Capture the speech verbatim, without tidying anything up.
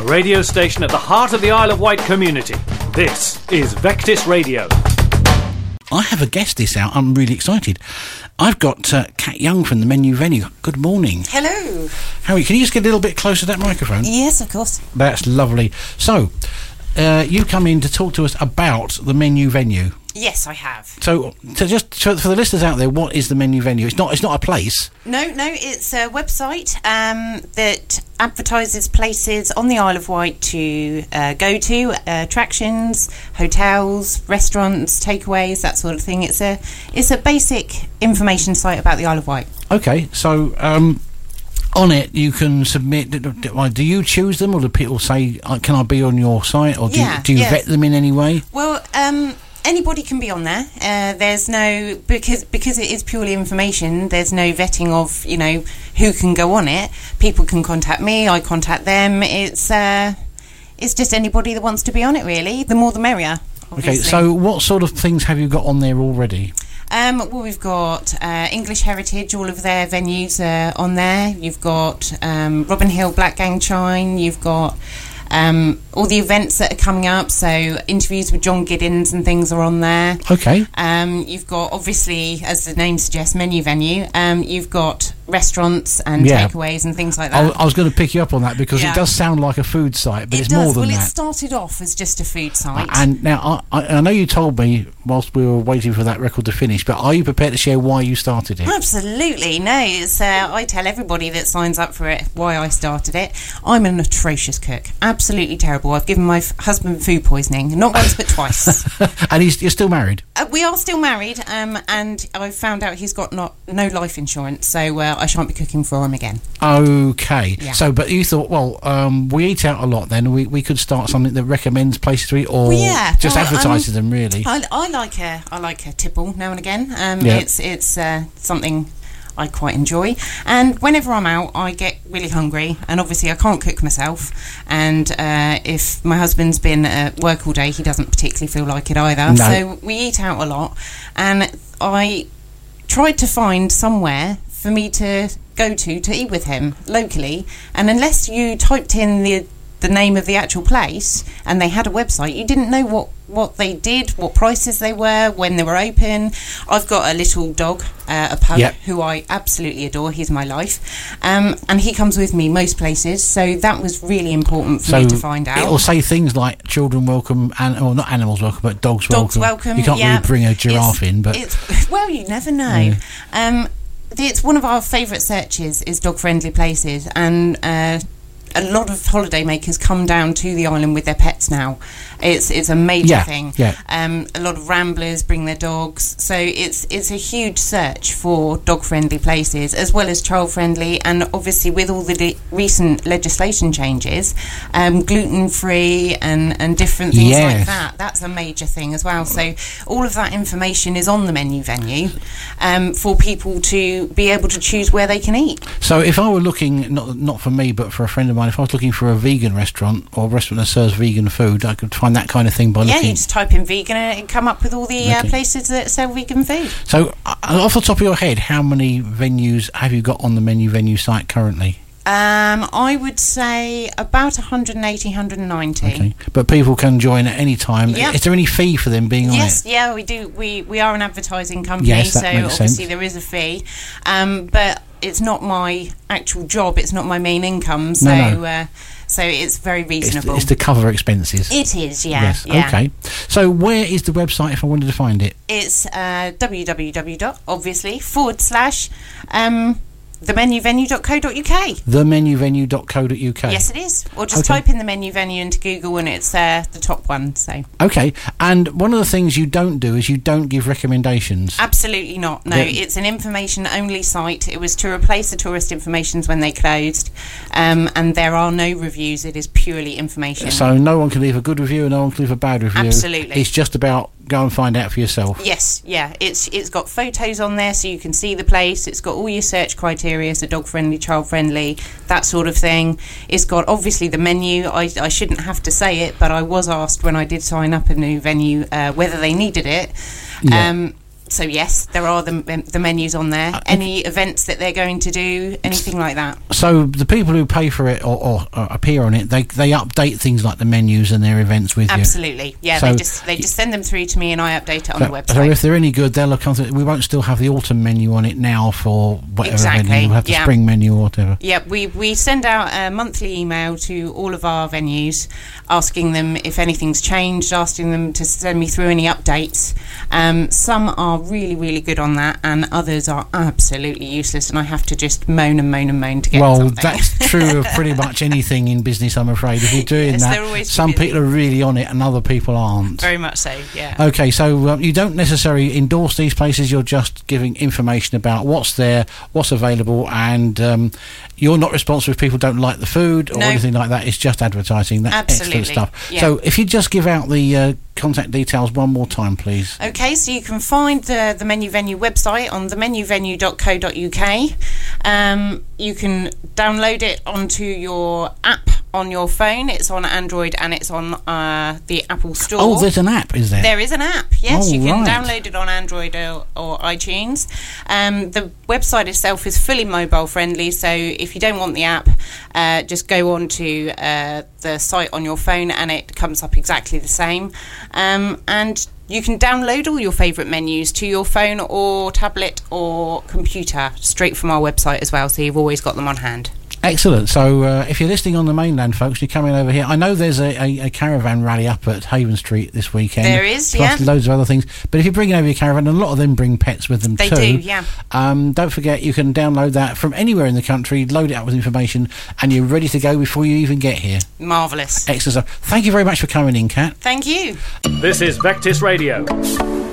a radio station at the heart of the Isle of Wight community. This is Vectis Radio. I have a guest this out. I'm really excited. I've got uh, Kat Young from the Menu Venue. Good morning. Hello. Harry, can you just get a little bit closer to that microphone? Yes, of course. That's lovely. So, uh, you come in to talk to us about the Menu Venue. Yes, I have. So, so just so for the listeners out there, what is the Menu Venue? It's not. It's not a place. No, no, it's a website um, that advertises places on the Isle of Wight to uh, go to, uh, attractions, hotels, restaurants, takeaways, that sort of thing. It's a it's a basic information site about the Isle of Wight. Okay, so um, on it you can submit. Do you choose them, or do people say, "Can I be on your site?" Or do Yeah, you, do you yes. vet them in any way? Well, um, anybody can be on there. Uh, there's no because because it is purely information. There's no vetting of you know who can go on it. People can contact me. I contact them. It's uh, it's just anybody that wants to be on it. Really, the more the merrier. Obviously. Okay, so what sort of things have you got on there already? Um, well, we've got uh, English Heritage, all of their venues are on there. You've got um, Robin Hill Black Gang Chine. You've got um, all the events that are coming up. So interviews with John Giddens and things are on there. Okay. Um, you've got, obviously, as the name suggests, Menu Venue. Um, you've got restaurants and Yeah. takeaways and things like I, that. I was going to pick you up on that because Yeah. it does sound like a food site, but it it's does. more than well, that. it started off as just a food site. And now, I, I, I know you told me whilst we were waiting for that record to finish, but are you prepared to share why you started it? Absolutely. No, it's, uh, I tell everybody that signs up for it why I started it. I'm an atrocious cook. Absolutely terrible. I've given my f- husband food poisoning. Not once, but twice. And he's, you're still married? Uh, we are still married, um, and I've found out he's got not no life insurance, so uh, I shan't be cooking for him again. Okay. Yeah. So, but you thought, well, um, we eat out a lot then. We, we could start something that recommends places to eat or Well, yeah, just well, advertises um, them, really. I, I like a I like a tipple now and again. Um, Yeah. It's it's uh, something I quite enjoy, and whenever I'm out I get really hungry, and obviously I can't cook myself, and uh, if my husband's been at work all day he doesn't particularly feel like it either. No. So we eat out a lot, and I tried to find somewhere for me to go to to eat with him locally, and unless you typed in the the name of the actual place and they had a website, you didn't know what what they did, what prices they were, when they were open. I've got a little dog, uh, a pug, Yep. who I absolutely adore. He's my life, um, and he comes with me most places, so that was really important for So me to find out. it'll say things like children welcome, and well, not animals welcome, but dogs, Dogs welcome. welcome, You can't yeah. really bring a giraffe It's- in, but it's, well, you never know. Yeah. Um, it's one of our favourite searches is dog friendly places, and uh, a lot of holiday makers come down to the island with their pets now. It's it's a major Yeah, thing. yeah. Um, a lot of ramblers bring their dogs, so it's it's a huge search for dog friendly places as well as child friendly, and obviously with all the le- recent legislation changes, um, gluten free and and different things Yes. like that. That's a major thing as well. So all of that information is on the Menu Venue um, for people to be able to choose where they can eat. So if I were looking, not not for me, but for a friend of mine, if I was looking for a vegan restaurant or a restaurant that serves vegan food, I could find that kind of thing by Yeah, looking. you just type in vegan and it'll come up with all the uh, Okay. places that sell vegan food. So, uh, off the top of your head, how many venues have you got on the Menu Venue site currently? Um, I would say about one eighty, one ninety. Okay, but people can join at any time. Yeah. Is there any fee for them being Yes, on it? yeah, we do. We we are an advertising company, Yes, that so makes obviously sense. there is a fee. Um, but it's not my actual job. It's not my main income. So No, no. Uh, so it's very It's, reasonable. it's to cover expenses. It is, yeah. Yes. yeah. Okay. So, where is the website if I wanted to find it? It's uh, www dot obviously forward slash um, the menu venue dot co dot uk. the menu venue dot co dot uk. Yes, it is. Or just Okay. type in the Menu Venue into Google and it's uh, the top one. So Okay. And one of the things you don't do is you don't give recommendations. absolutely not. No, Yeah. it's an information-only site. It was to replace the tourist informations when they closed, um, and there are no reviews. It is purely information. So no one can leave a good review and no one can leave a bad review. Absolutely. It's just about go and find out for yourself. Yes, yeah. It's it's got photos on there so you can see the place. It's got all your search criteria, so dog friendly, child friendly, that sort of thing. It's got obviously the menu. I, I shouldn't have to say it, but I was asked when I did sign up a new venue uh, whether they needed it. Yeah. Um, So yes, there are the the menus on there. Uh, Any events that they're going to do, anything like that. So the people who pay for it or, or, or appear on it, they they update things like the menus and their events with Absolutely. you. Absolutely, yeah. So they just they just send them through to me, and I update it on so, the website. So if they're any good, they'll look on. We won't still have the autumn menu on it now for whatever exactly. venue. We'll have the yeah. spring menu or whatever. Yeah, we we send out a monthly email to all of our venues, asking them if anything's changed, asking them to send me through any updates. Um, some are really really good on that, and others are absolutely useless, and I have to just moan and moan and moan to get well, something. Well, that's true of pretty much anything in business, I'm afraid. If you're doing yes, that, some people are really on it and other people aren't. Very much so, yeah. Okay, so um, you don't necessarily endorse these places, you're just giving information about what's there, what's available, and um, you're not responsible if people don't like the food or no. anything like that. It's just advertising. That's Absolutely. excellent stuff. Yeah. So if you just give out the uh, contact details one more time, please. Okay, so you can find the, the Menu Venue website on the menu venue dot co dot U K. Um, you can download it onto your app on your phone. It's on Android and it's on uh, the Apple Store. Oh, there's an app, is there? There is an app, yes. Oh, you can right. download it on Android or, or iTunes. Um, the website itself is fully mobile friendly, so if you don't want the app, uh, just go on to uh, the site on your phone and it comes up exactly the same. Um, and you can download all your favourite menus to your phone or tablet or computer straight from our website as well, so you've always got them on hand. Excellent. So uh, if you're listening on the mainland, folks, you're coming over here. I know there's a, a, a caravan rally up at Haven Street this weekend. There is, plus yeah. loads of other things. But if you're bringing over your caravan, and a lot of them bring pets with them they too. They do, yeah. Um, don't forget, you can download that from anywhere in the country, load it up with information, and you're ready to go before you even get here. Marvellous. Excellent stuff. Thank you very much for coming in, Kat. Thank you. This is Vectis Radio.